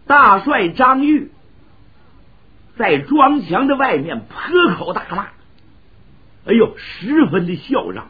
大帅张玉在庄墙的外面破口大骂，哎呦，十分的嚣张。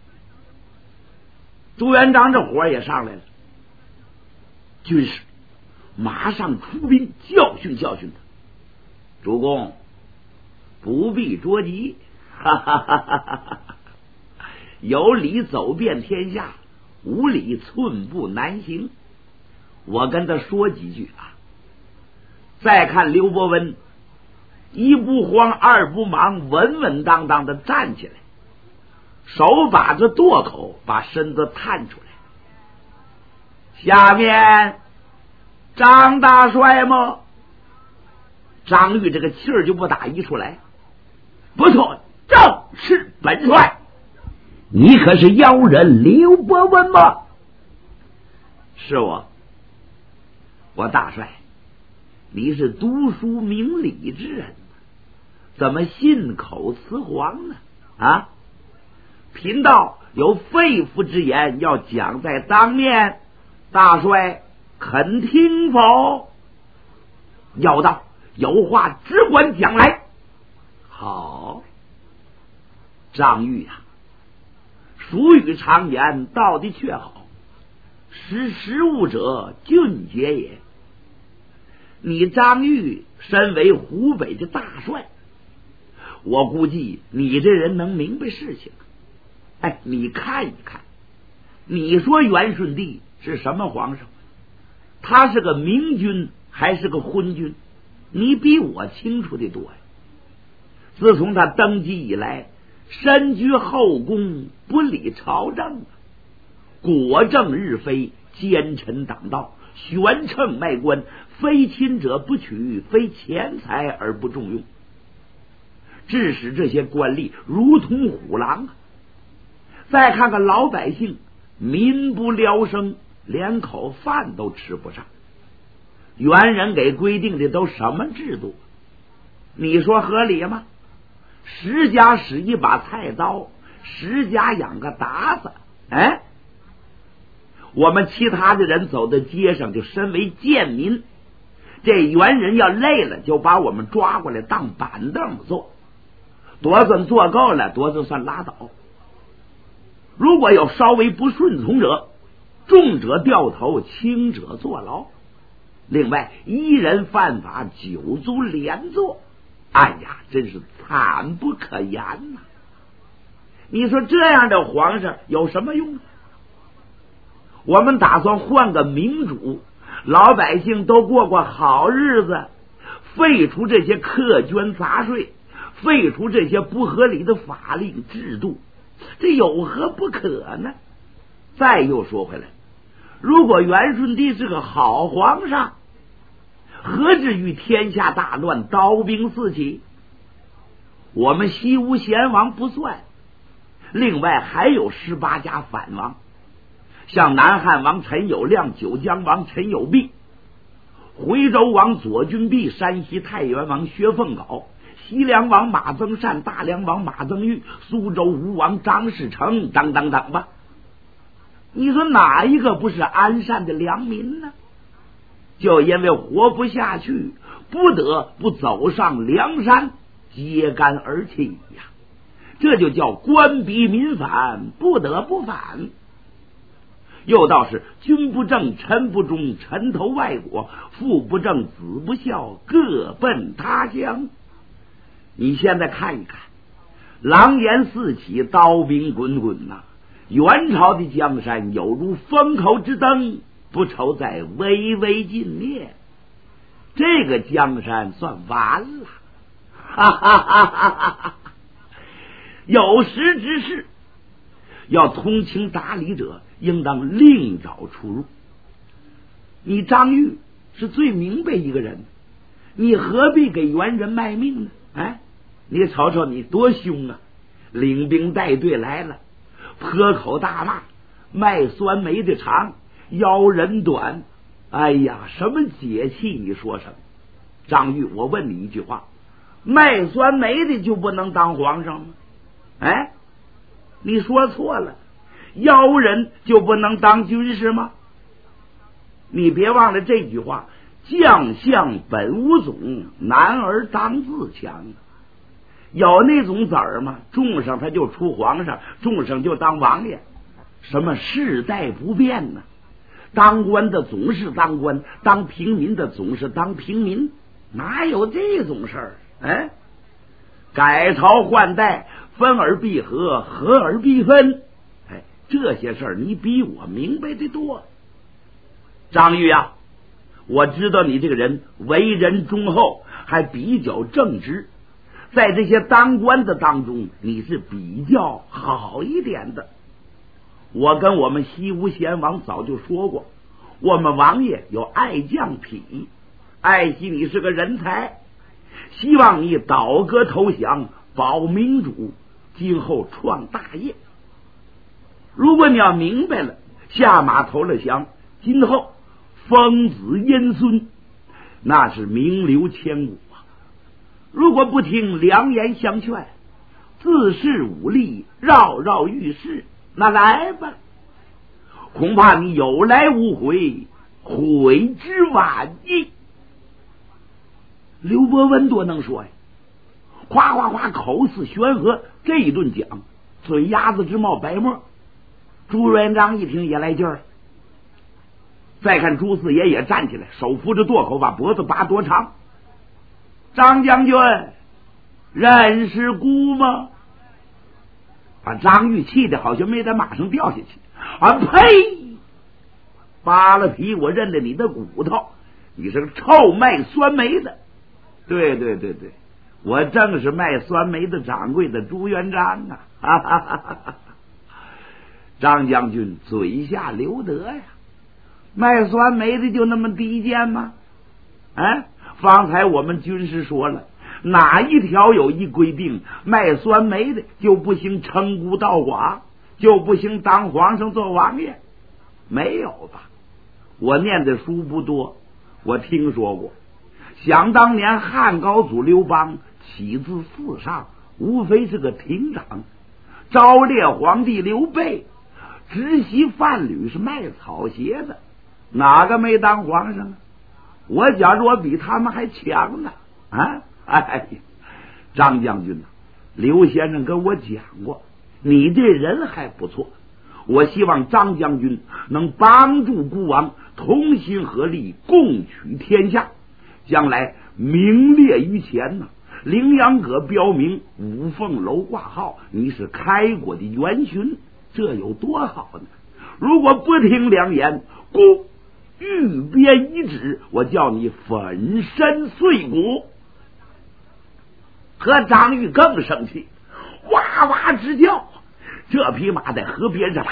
朱元璋这火也上来了，军士马上出兵教训教训他。主公不必着急，哈哈哈哈哈哈！有理走遍天下，无理寸步难行。我跟他说几句啊。再看刘伯温，一不慌二不忙，稳稳当当的站起来，手把着垛口，把身子探出来。下面张大帅吗？张玉这个气儿就不打一出来。不错，正是本帅。你可是妖人刘伯温吗？是我大帅，你是读书明理之人，怎么信口雌黄呢？啊，贫道有肺腑之言要讲在当面，大帅肯听否？要道有话只管讲来。好，张玉啊，俗语常言，道的确好，识时务者俊杰也。你张玉身为湖北的大帅，我估计你这人能明白事情。哎，你看一看，你说元顺帝是什么皇上？他是个明君还是个昏君？你比我清楚的多呀。自从他登基以来，身居后宫，不理朝政，国政日非，奸臣党盗，悬秤卖官，非亲者不取，非钱财而不重用，致使这些官吏如同虎狼。再看看老百姓，民不聊生，连口饭都吃不上。元人给规定的都什么制度？你说合理吗？10家使一把菜刀，10家养个达子。哎，我们其他的人走在街上就身为贱民，这元人要累了就把我们抓过来当板凳坐，多算坐够了，多算拉倒。如果有稍微不顺从者，重者掉头，轻者坐牢。另外一人犯法9族连坐。哎呀，真是惨不可言呐！你说这样的皇上有什么用？我们打算换个民主，老百姓都过好日子，废除这些苛捐杂税，废除这些不合理的法令制度，这有何不可呢？再又说回来，如果元顺帝是个好皇上，何至于天下大乱，刀兵四起？我们西吴贤王不算，另外还有18家反王，像南汉王陈友谅、九江王陈友弼、回州王左军弼、山西太原王薛凤镐、西凉王马增善、大梁王马增玉、苏州吴王张士诚等等等吧。你说哪一个不是安善的良民呢？就因为活不下去，不得不走上梁山，揭竿而起呀！这就叫官逼民反，不得不反。又道是君不正，臣不忠，臣投外国，父不正，子不孝，各奔他乡。你现在看一看，狼烟四起，刀兵滚滚呐！元朝的江山有如风口之灯，不愁在微微尽灭。这个江山算完了，哈哈哈哈哈哈！有识之士，要通情达理者，应当另找出路。你张玉是最明白一个人，你何必给元人卖命呢？哎，你瞅瞅你多凶啊！领兵带队来了，破口大骂，卖酸梅的长，腰人短。哎呀，什么解气你说什么？张玉，我问你一句话，卖酸梅的就不能当皇上吗？哎，你说错了，妖人就不能当军师吗？你别忘了这句话， 将相本无种，男儿当自强。有那种子儿吗？种上他就出皇上，种上就当王爷，什么世代不变呢？当官的总是当官，当平民的总是当平民，哪有这种事儿？哎，改朝换代，分而必合，合而必分。哎，这些事儿你比我明白的多。张玉啊，我知道你这个人为人忠厚，还比较正直，在这些当官的当中，你是比较好一点的。我跟我们西吴贤王早就说过，我们王爷有爱将癖，爱惜你是个人才，希望你倒戈投降，保民主，今后创大业。如果你要明白了，下马投了降，今后封子荫孙，那是名留千古啊！如果不听良言相劝，自恃武力，扰扰御史，那来吧，恐怕你有来无回，悔之晚矣。刘伯温多能说呀，夸夸夸口似悬河，这一顿讲，嘴丫子直冒白沫。朱元璋一听也来劲儿，再看朱四爷也站起来，手扶着垛口，把脖子拔多长。张将军认识姑吗？把张玉气的好像没在马上掉下去。啊呸！扒了皮，我认得你的骨头，你是个臭卖酸梅的。对对对对，我正是卖酸梅的掌柜的朱元璋啊！哈哈哈哈哈！张将军嘴下留德呀，卖酸梅的就那么低贱吗？哎，方才我们军师说了，哪一条有一规定，卖酸梅的就不行称孤道寡，就不行当皇上做王爷？没有吧？我念的书不多，我听说过。想当年汉高祖刘邦起自四上，无非是个亭长；昭烈皇帝刘备直袭范蠡是卖草鞋的，哪个没当皇上啊？我觉着我比他们还强呢！啊，哎呀，张将军呐，刘先生跟我讲过，你这人还不错。我希望张将军能帮助孤王，同心合力，共取天下。将来名列于前呢，羚羊阁标明，五凤楼挂号，你是开国的元勋，这有多好呢？如果不听良言，故欲鞭一指，我叫你粉身碎骨。和张玉更生气，哇哇直叫。这匹马在河边上，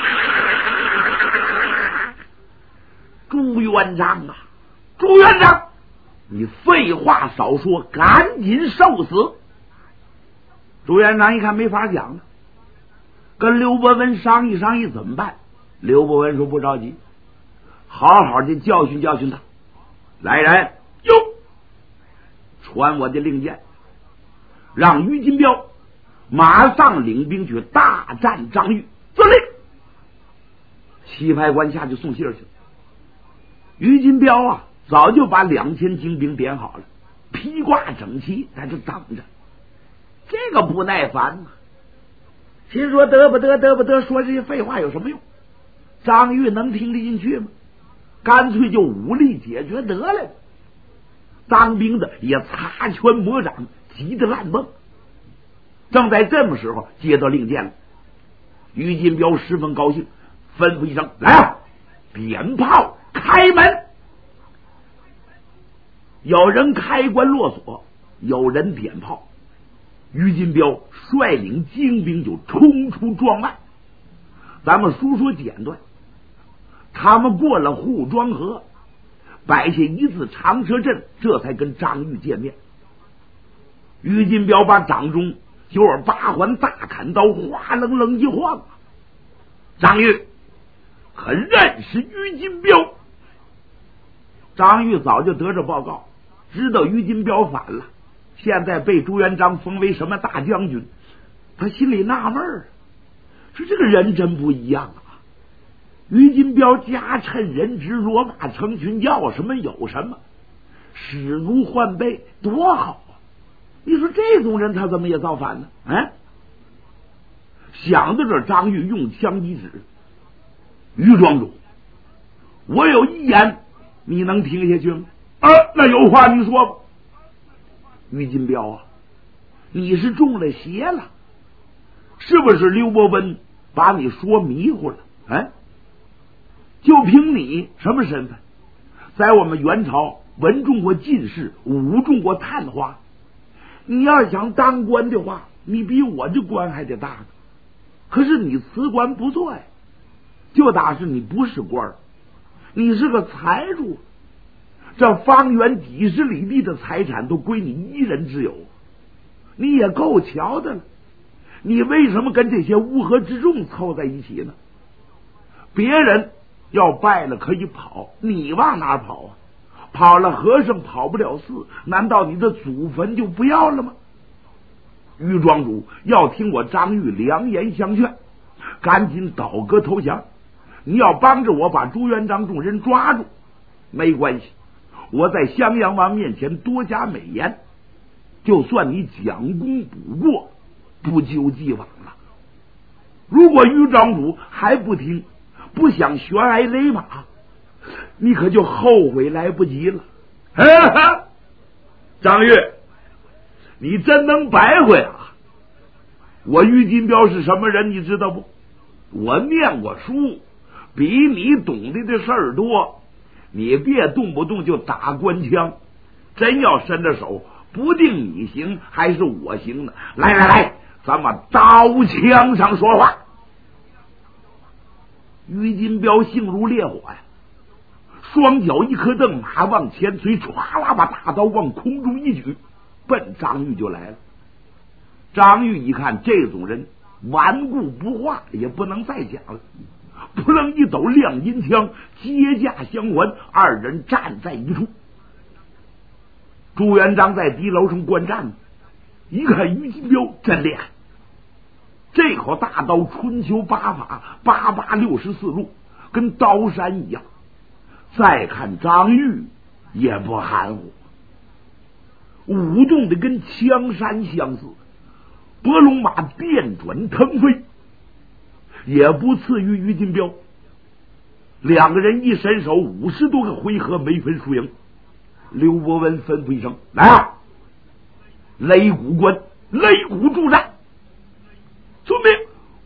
朱元璋啊，朱元璋，你废话少说，赶紧受死！朱元璋一看没法讲了，跟刘伯温商议商议怎么办。刘伯温说不着急，好好的教训教训他。来人，哟，传我的令箭，让于金彪马上领兵去大战张玉。遵令。棋牌官下去送信去了。于金彪啊，早就把2000精兵点好了，披挂整齐，在这等着。这个不耐烦嘛，心说得不得，得不得，说这些废话有什么用？张玉能听得进去吗？干脆就武力解决得了。当兵的也擦拳魔掌，急得乱蹦。正在这么时候，接到令箭了。于金彪十分高兴，吩咐一声：“来啊，鞭炮开门！”有人开关落锁，有人点炮。于金彪率领精兵就冲出庄外。咱们书说简短，他们过了护庄河，摆下一字长蛇阵，这才跟张玉见面。于金彪把掌中98环大砍刀哗楞楞一晃，张玉可认识于金彪。张玉早就得着报告，知道于金彪反了，现在被朱元璋封为什么大将军，他心里纳闷儿，说这个人真不一样啊。 于金彪家趁人之弱马成群，要什么有什么，使奴换备，多好啊！你说这种人他怎么也造反呢？想到这，张玉用枪一指：“于庄主，我有一言，你能听下去吗？”那有话你说吧。于金彪啊，你是中了邪了，是不是刘伯温把你说迷糊了？就凭你什么身份，在我们元朝文中过进士，武中过探花，你要想当官的话，你比我这官还得大呢。可是你辞官不做呀，就打是你不是官，你是个财主，这方圆几十里地的财产都归你一人之有，你也够瞧的了。你为什么跟这些乌合之众凑在一起呢？别人要败了可以跑，你往哪跑啊？跑了和尚跑不了寺，难道你的祖坟就不要了吗？于庄主要听我张玉良言相劝，赶紧倒戈投降。你要帮着我把朱元璋众人抓住，没关系，我在襄阳王面前多加美言，就算你将功补过，不究既往了。如果于庄主还不听，不想悬崖勒马，你可就后悔来不及了。张玉，你真能白话啊！我于金彪是什么人你知道不？我念过书，比你懂得的事儿多，你别动不动就打官腔，真要伸着手，不定你行还是我行呢。来，咱们刀枪上说话。于金彪性如烈火呀，双脚一颗蹬，马往前推，歘啦把大刀往空中一举，奔张玉就来了。张玉一看这种人顽固不化，也不能再讲了，扑棱一抖亮银枪，接驾相还，二人站在一处。朱元璋在敌楼上观战，一看于金彪真厉害，这口大刀春秋八法8864路，跟刀山一样。再看张玉也不含糊，舞动的跟枪山相似，伯龙马电转腾飞，也不次于于金彪。两个人一伸手，50多个回合没分输赢。刘伯温吩咐一声：“来啊，擂鼓关，擂鼓助战。”遵命。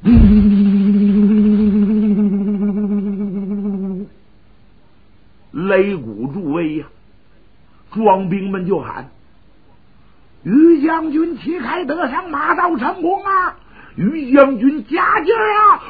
擂鼓助威呀，庄兵们就喊：“于将军旗开得胜，马到成功啊！于将军加劲儿啊！”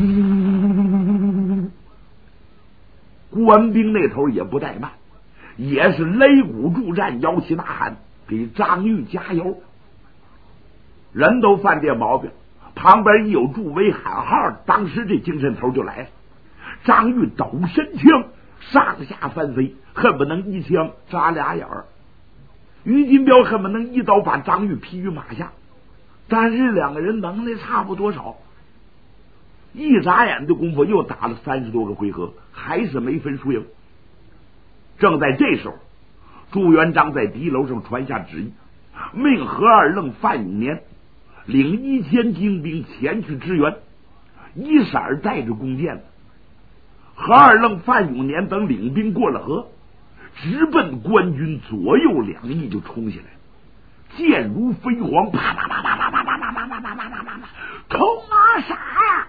官兵那头也不怠慢，也是擂鼓助战，摇旗呐喊，给张玉加油。人都犯这毛病，旁边一有助威喊号，当时这精神头就来了。张玉抖身枪，上下翻飞，恨不能一枪扎俩眼儿。于金彪恨不能一刀把张玉劈于马下，但是两个人能耐差不多少，一眨眼的功夫又打了30多个回合，还是没分输赢。正在这时候，朱元璋在敌楼上传下旨意，命何二愣范永年领1000精兵前去支援，一色带着弓箭。何二愣范永年等领兵过了河，直奔官军左右两翼就冲下来，箭如飞蝗，啪啪啪啪啪啪啪啪啪啪啪啪啪啪，冲啊杀呀！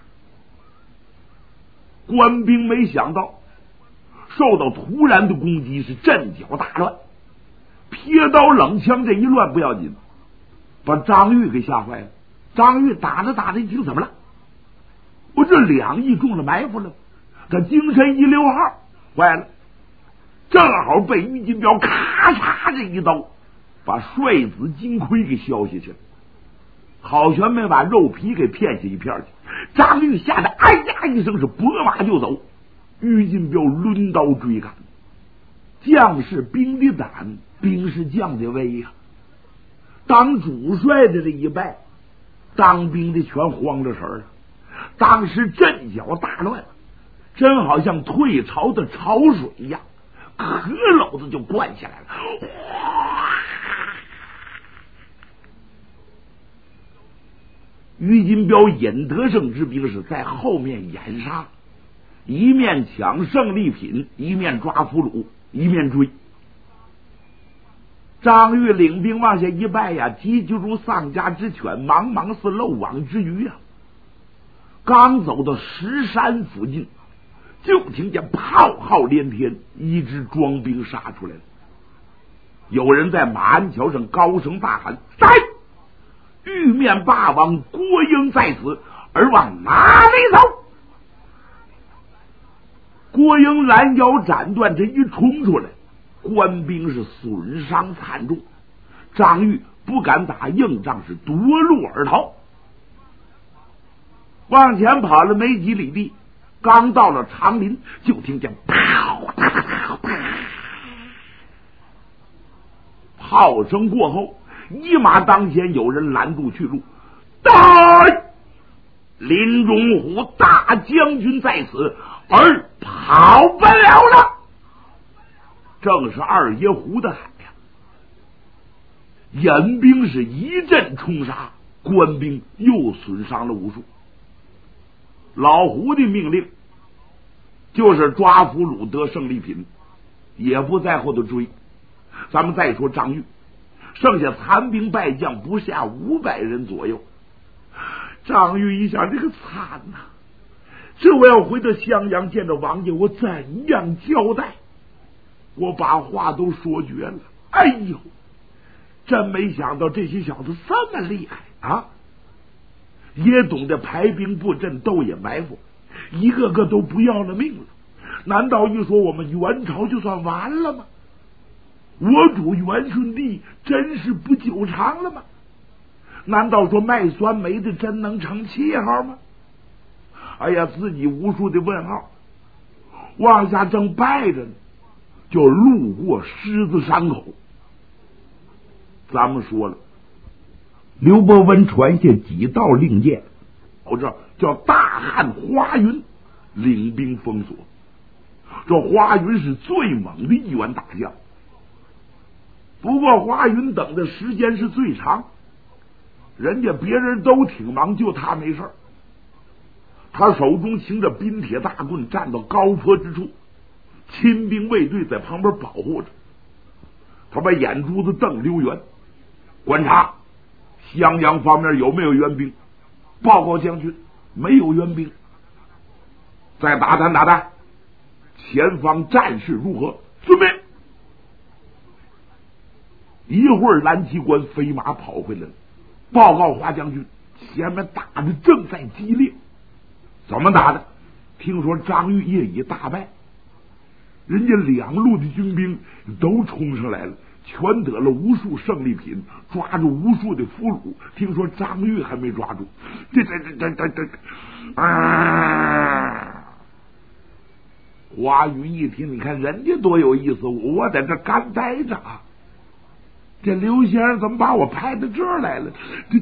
官兵没想到受到突然的攻击，是阵脚大乱，撇刀冷枪这一乱不要紧，把张玉给吓坏了。张玉打着打着一听，怎么了？我这两翼中了埋伏了，他精神一溜号，坏了，正好被于金彪咔嚓这一刀把帅子金盔给削下去了，好悬没把肉皮给片下一片去。张玉吓得哎呀一声，是拨马就走。于金彪抡刀追赶，将士兵的胆，兵是将的威呀。当主帅的这一败，当兵的全慌着神了。当时阵脚大乱， 真好像退潮的潮水一样，壳篓子就灌下来了。于金彪引得胜之兵是在后面掩杀，一面抢胜利品，一面抓俘虏，一面追。张玉领兵往下一拜呀，急如丧家之犬，茫茫似漏网之鱼啊！刚走到石山附近，就听见炮号连天，一支装兵杀出来了。有人在马鞍桥上高声大喊：“在！玉面霸王郭英在此，而往哪里走？”郭英拦腰斩断，这一冲出来，官兵是损伤惨重。张玉不敢打硬仗，是夺路而逃。往前跑了没几里地，刚到了长林，就听见炮声过后，一马当先，有人拦住去路。大林中虎大将军在此，而跑不了了。正是二爷胡的海呀！引兵是一阵冲杀，官兵又损伤了无数。老胡的命令就是抓俘虏得胜利品，也不在后头追。咱们再说张玉，剩下残兵败将不下500人左右。张玉一想，这个惨呐！这我要回到襄阳见着王爷，我怎样交代？我把话都说绝了。哎呦，真没想到这些小子这么厉害啊！也懂得排兵布阵，斗野埋伏，一个个都不要了命了。难道一说我们元朝就算完了吗？我主元顺帝真是不久长了吗？难道说卖酸梅的真能成气号吗？哎呀，自己无数的问号。往下正拜着呢，就路过狮子山口。咱们说了，刘伯温传下几道令箭，我这叫大汉花云领兵封锁。这花云是最猛的一员大将，不过花云等的时间是最长，人家别人都挺忙，就他没事。他手中擎着冰铁大棍，站到高坡之处，亲兵卫队在旁边保护着。他把眼珠子瞪溜圆，观察襄阳方面有没有援兵。报告将军，没有援兵。再打探打探前方战事如何，准备。一会儿蓝旗官飞马跑回来了，报告华将军，前面打的正在激烈。怎么打的？听说张玉业已大败，人家两路的军兵都冲上来了，全得了无数胜利品，抓住无数的俘虏。听说张玉还没抓住，华云一听，你看人家多有意思，我在这干待着啊，这刘先生怎么把我派到这儿来了？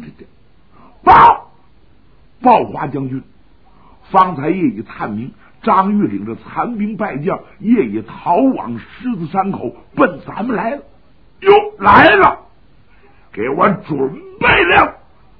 报华将军，方才夜已探明，张玉领着残兵败将夜已逃往狮子山口，奔咱们来了。哟，来了，给我准备了。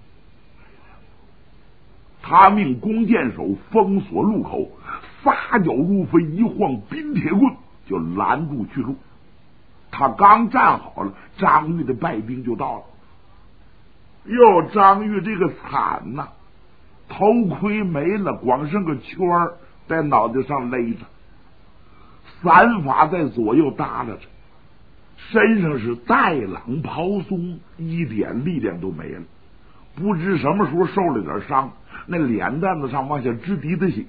他命弓箭手封锁路口，撒脚如飞，一晃冰铁棍就拦住去路。他刚站好了，张玉的败兵就到了。哟，张玉这个惨呐！头盔没了，光剩个圈儿在脑袋上勒着，散发在左右耷拉着，身上是带朗袍松，一点力量都没了。不知什么时候受了点伤，那脸蛋子上往下直滴的血。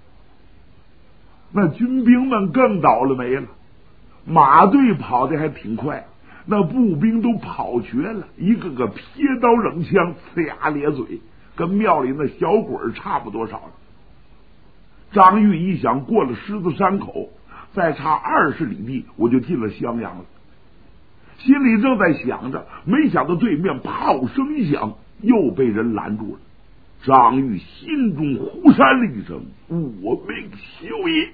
那军兵们更倒了霉了，马队跑的还挺快，那步兵都跑瘸了，一个个撇刀扔枪，呲牙咧嘴，跟庙里那小鬼差不多少了。张玉一想，过了狮子山口，再差20里地，我就进了襄阳了。心里正在想着，没想到对面炮声一响，又被人拦住了。 张玉心中忽闪了一声：“我命休也！”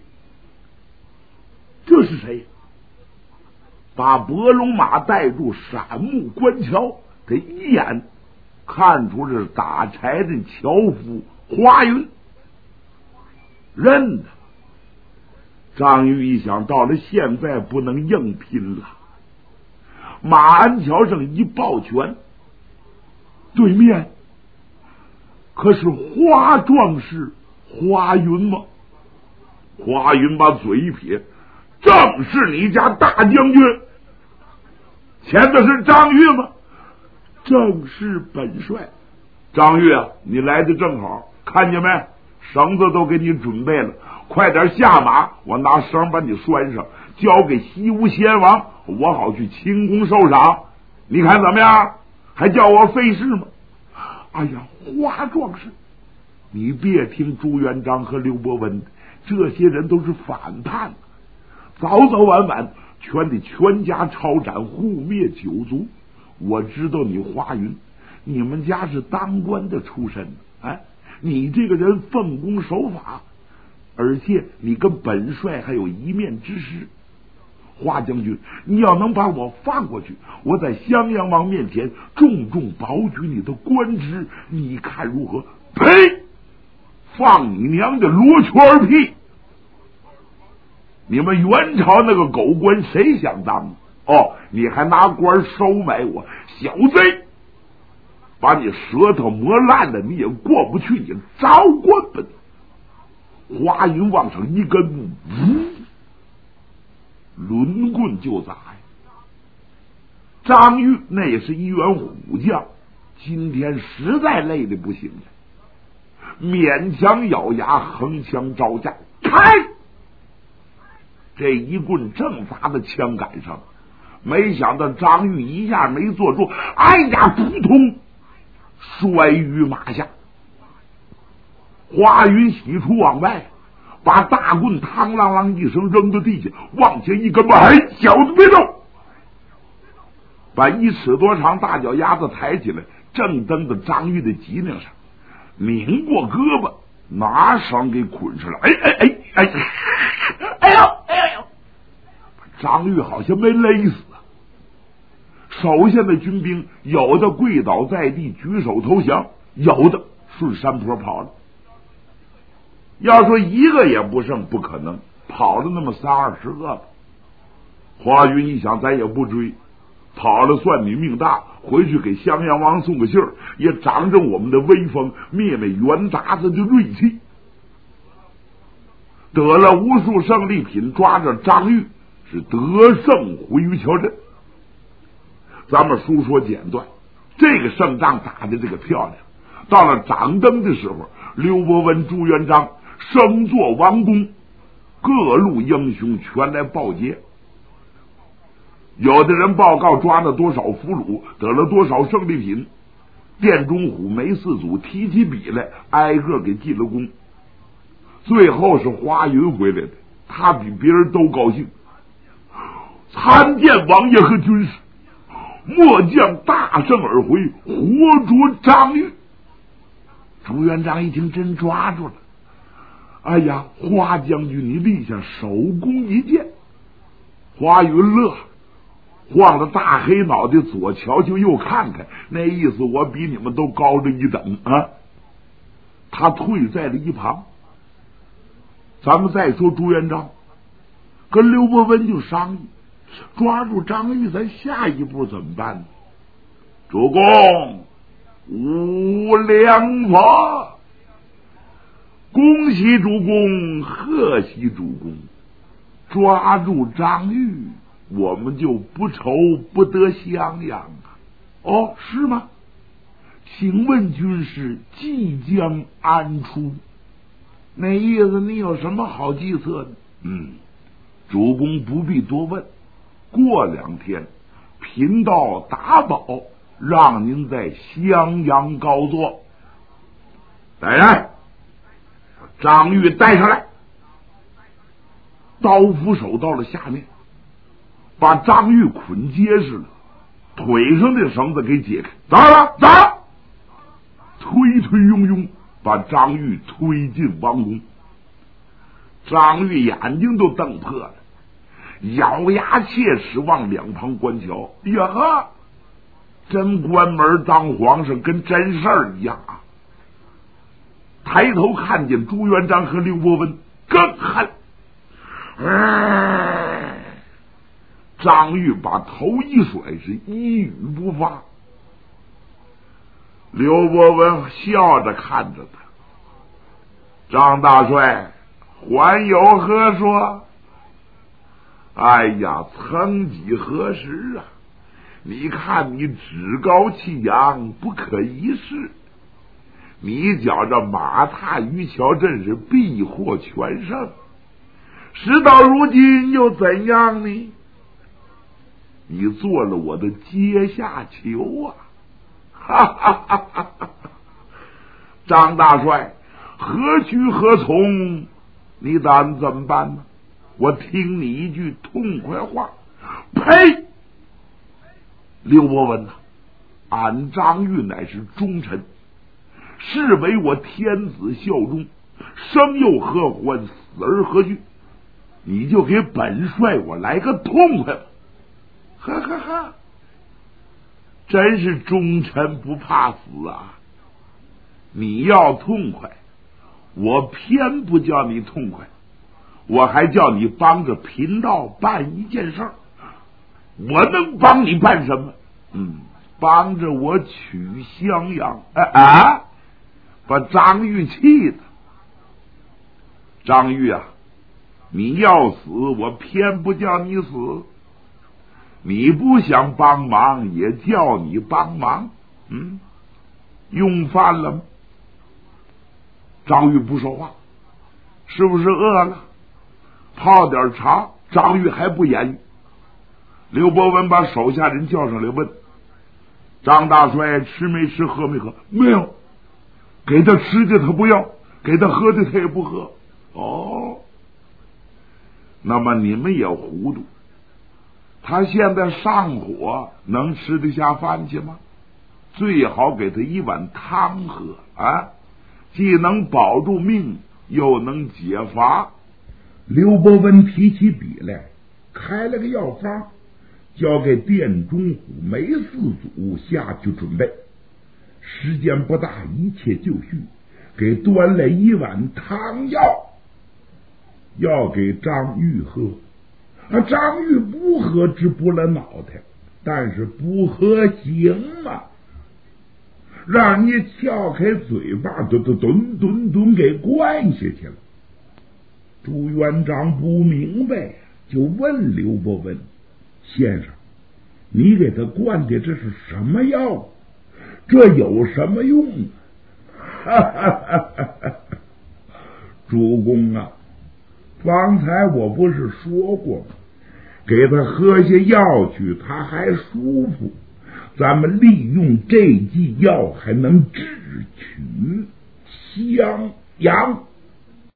这是谁？把伯龙马带住闪目观瞧，他一眼看出这是打柴的樵夫华云，认得。张玉一想，到了现在不能硬拼了。马鞍桥上一抱拳，对面可是花壮士华云吗？华云把嘴一撇：“正是你家大将军。前的是张玉吗？”“正是本帅。”“张玉啊，你来的正好，看见没？绳子都给你准备了，快点下马，我拿绳把你拴上，交给西吴先王，我好去清宫受赏。你看怎么样？还叫我费事吗？”“哎呀，花壮士，你别听朱元璋和刘伯温，这些人都是反叛，早早晚晚全得全家抄斩，护灭九族。我知道你华云，你们家是当官的出身，哎，你这个人奉公守法，而且你跟本帅还有一面之师。华将军，你要能把我放过去，我在襄阳王面前重重保举你的官职，你看如何？”“呸！放你娘的罗圈屁！你们元朝那个狗官谁想当？哦，你还拿官收买我，小贼！把你舌头磨烂了，你也过不去，你招官吧！”华云往上一根木，抡棍就砸呀！张玉那也是一员虎将，今天实在累得不行了，勉强咬牙，横枪招架，开！这一棍正砸在枪杆上，没想到张玉一下没做住，哎呀，扑通，摔于马下。华云喜出望外，把大棍嘡啷啷一声扔到地下，往前一跟，哎，小子别动！把1尺多长大脚丫子抬起来，正蹬到张玉的脊梁上，拧过胳膊，拿绳给捆上了。哎哎哎哎！哎呦哎呦！张玉好像没勒死啊！手下的军兵有的跪倒在地举手投降，有的顺山坡跑了。要说一个也不剩，不可能，跑了那么30-20个吧。华云一想，咱也不追，跑了算你命大，回去给襄阳王送个信儿，也长着我们的威风，灭灭元杂子的锐气。得了无数胜利品，抓着张玉是得胜回于桥镇。咱们书说简短，这个胜仗打的这个漂亮。到了掌灯的时候，刘伯温、朱元璋升做王公，各路英雄全来报捷。有的人报告抓了多少俘虏，得了多少胜利品。殿中虎梅四祖提起笔来，挨个给记了功。最后是华云回来的，他比别人都高兴，参见王爷和军师，末将大胜而回，活捉张玉。朱元璋一听，真抓住了！哎呀，华将军，你立下首功一件。华云乐，晃着大黑脑袋，左瞧瞧右看看，那意思我比你们都高着一等啊！他退在了一旁。咱们再说朱元璋跟刘伯温就商议，抓住张玉，咱下一步怎么办呢？主公无良法，恭喜主公，贺喜主公！抓住张玉，我们就不愁不得襄阳啊！哦，是吗？请问军师即将安出？那意思你有什么好计策呢？主公不必多问，过2天贫道打保让您在襄阳高坐。来人，张玉带上来。刀斧手到了下面，把张玉捆结实了，腿上的绳子给解开。咋了？咋了？推推拥拥把张玉推进王宫。张玉眼睛都瞪破了，咬牙切齿往两旁观瞧。呀呵，真关门当皇上，跟真事儿一样啊！抬头看见朱元璋和刘伯温，更恨。张玉把头一甩，是一语不发。刘伯温笑着看着他，张大帅还有何说？哎呀，曾几何时啊，你看你趾高气扬，不可一世，你觉着马踏渔樵镇是必获全胜，事到如今又怎样呢？你做了我的阶下囚啊！哈哈哈哈哈！张大帅，何去何从？你打算怎么办呢？我听你一句痛快话。呸！刘伯温呐，俺张玉乃是忠臣，是为我天子效忠，生又何欢，死而何惧？你就给本帅我来个痛快吧！哈哈哈！真是忠臣不怕死啊！你要痛快，我偏不叫你痛快，我还叫你帮着贫道办一件事儿。我能帮你办什么？帮着我取襄阳。把张玉气的。张玉啊，你要死，我偏不叫你死。你不想帮忙，也叫你帮忙。用饭了吗？张玉不说话，是不是饿了？泡点茶。张玉还不言语。刘伯温把手下人叫上来问：张大帅吃没吃，喝没喝？没有。给他吃的他不要，给他喝的他也不喝。哦，那么你们也糊涂。他现在上火，能吃得下饭去吗？最好给他一碗汤喝啊，既能保住命，又能解乏。刘伯温提起笔来，开了个药方，交给殿中虎梅四祖下去准备。时间不大，一切就绪，给端来一碗汤药，要给张玉喝。张玉不喝直拨了脑袋，但是不喝行吗？让你撬开嘴巴，顿给灌下去了。朱元璋不明白，就问刘伯温：先生，你给他灌的这是什么药？这有什么用主公啊，方才我不是说过吗？给他喝些药去，他还舒服。咱们利用这剂药，还能智取襄阳。